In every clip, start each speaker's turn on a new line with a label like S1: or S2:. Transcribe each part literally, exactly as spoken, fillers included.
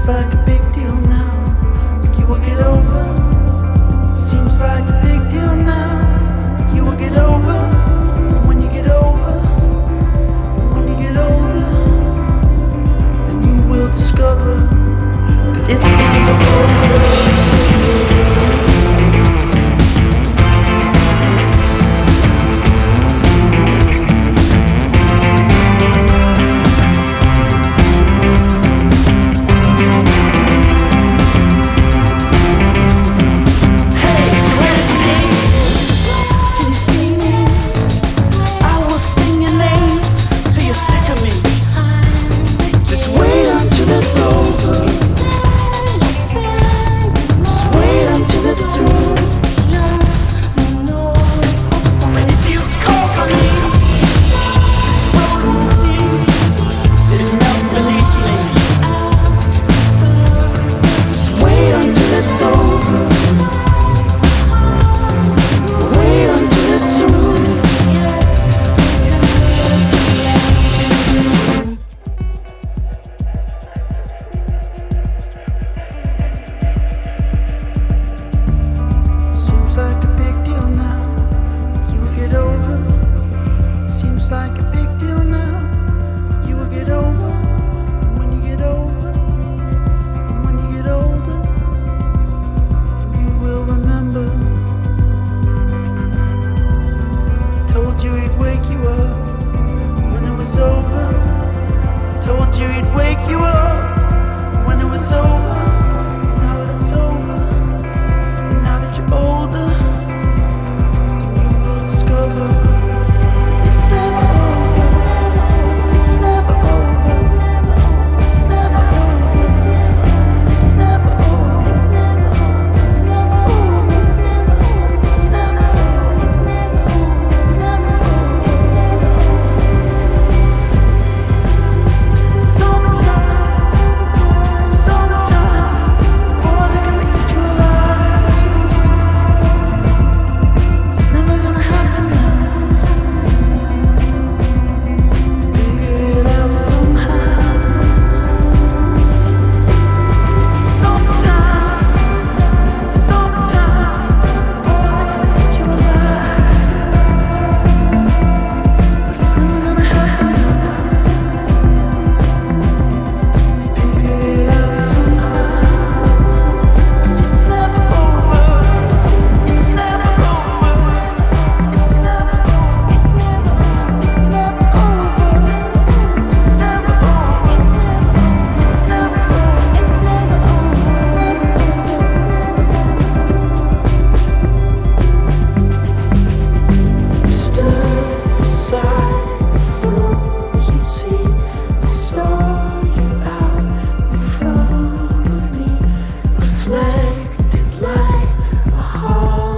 S1: Seems like a big deal now, like you will get over. Seems like a big deal now, like you will get over. And when you get over, and when you get older, then you will discover that it's never over. Like a big deal now, you will get over. And when you get over, and when you get older, then you will remember. He told you he'd wake you up when it was over. He told you he'd wake you up when it was over. Now that it's over, and now that you're older, then you will discover.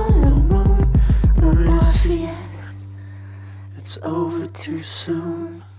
S1: It's over too soon.